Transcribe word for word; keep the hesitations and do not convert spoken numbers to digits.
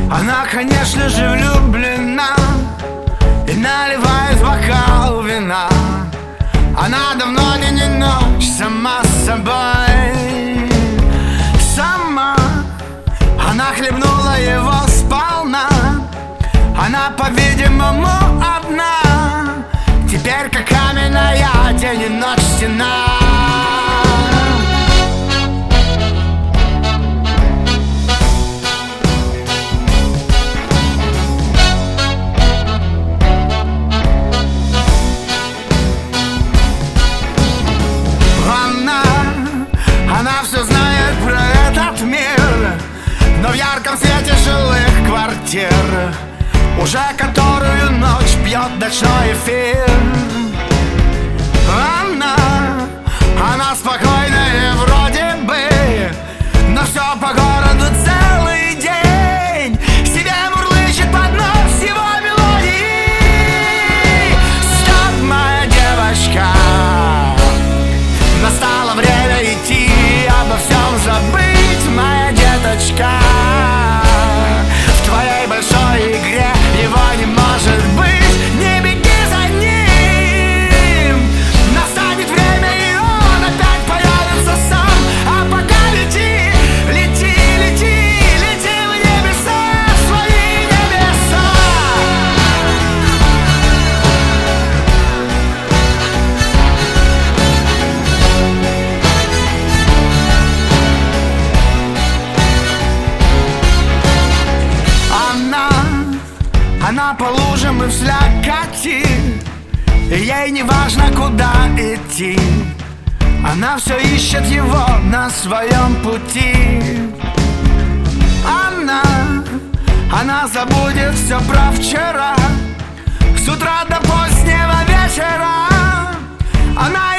Она, конечно же, влюблена и наливает бокал вина. Она давно день и ночь сама с собой. Сама она хлебнула его сполна. Она, по-видимому, одна. Теперь как каменная день и ночь стена. Она все знает про этот мир, но в ярком свете жилых квартир уже которую ночь пьет ночной эфир. Она, она спокойная вроде бы, но все по городу целый день себе мурлычет под нос его мелодии. Стоп, моя девочка, настало время идти, обо всем забыть, моя деточка. В твоей большой игре его не может быть. Не беги за ним, настанет время, и он опять появится сам. А пока лети, лети, лети, лети в небеса, в свои небеса. Она по лужам и в слякоти, и ей не важно, куда идти. Она все ищет его на своем пути. Она, она забудет все про вчера, с утра до позднего вечера. Она